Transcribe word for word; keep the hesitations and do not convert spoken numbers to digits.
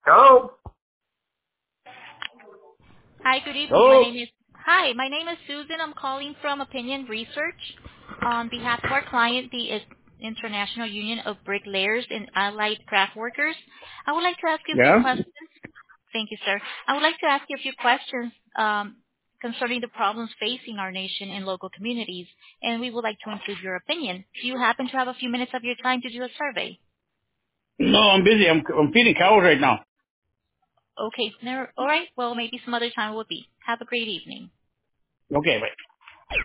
Hello? Hi, good evening. My Hello? name is Hi, my name is Susan. I'm calling from Opinion Research on behalf of our client, the I- International Union of Bricklayers and Allied Craft Workers. I would like to ask you a few Yeah? questions. Thank you, sir. I would like to ask you a few questions um, concerning the problems facing our nation and local communities, and we would like to include your opinion. Do you happen to have a few minutes of your time to do a survey? No, I'm busy. I'm, I'm feeding cows right now. Okay, never, all right. Well, maybe some other time will be. Have a great evening. Okay, bye.